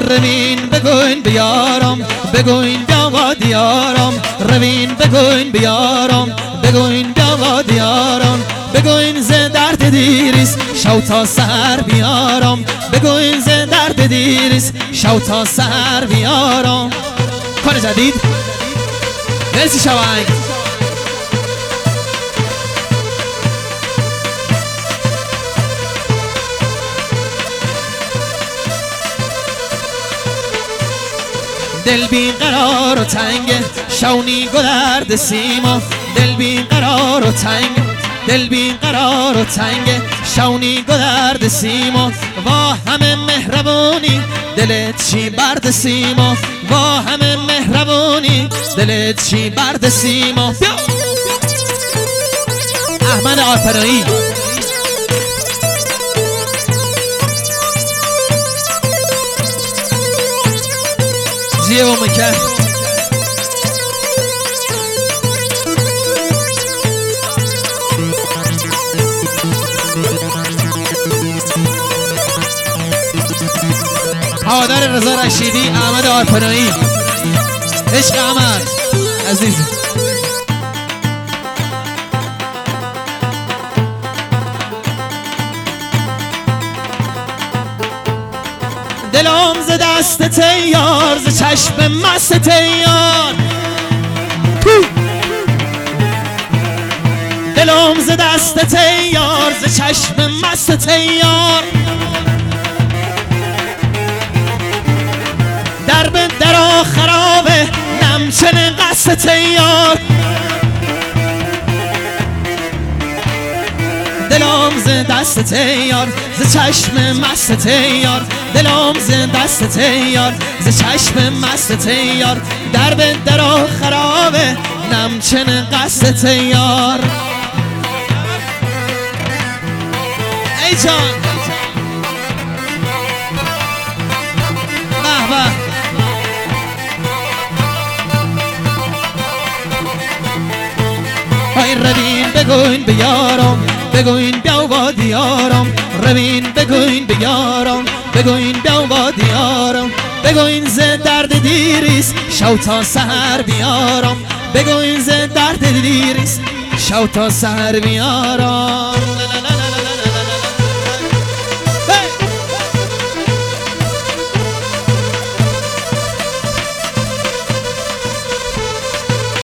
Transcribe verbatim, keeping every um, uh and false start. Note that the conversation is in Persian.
روین بگوین بیارم بگوین بیا با دیارم روین بگوین بیارم بگوین بیا با دیارم بگوین ز درد دیریس شو تا سر بیارم بگوین ز درد دیریس شو تا سر بیارم کار جدید مرسی شوانگ دل بی قرار و تنگ شونی گدرد سیما دل بی قرار و تنگ دل بی قرار و تنگ شونی گدرد سیما وا همه مهربونی دلت چی برد سیما وا همه مهربونی دلت چی برد سیما احمد آرپنایی جیه و مکن هادر رضا رشیدی احمد آرپنایی عشق احمد عزیز دلم ز دست تیار ز چشم مست تیار دلم ز دست تیار ز چشم مست تیار در به درا خرابه نمچن قصد تیار دلم ز دست تیار ز چشم مست تیار دلم ز دست تیار ز چشم مست تیار در به درا خرابه نمچن قصد تیار ای جان به به های روین بگوین بیارم بگوین بیا با دیارم روین بگوین بیارم بگوین بیا با دیارم بگوین ز درد دیریس شو تا سحر بیارم بگوین ز درد دیریس شو تا سحر بیارم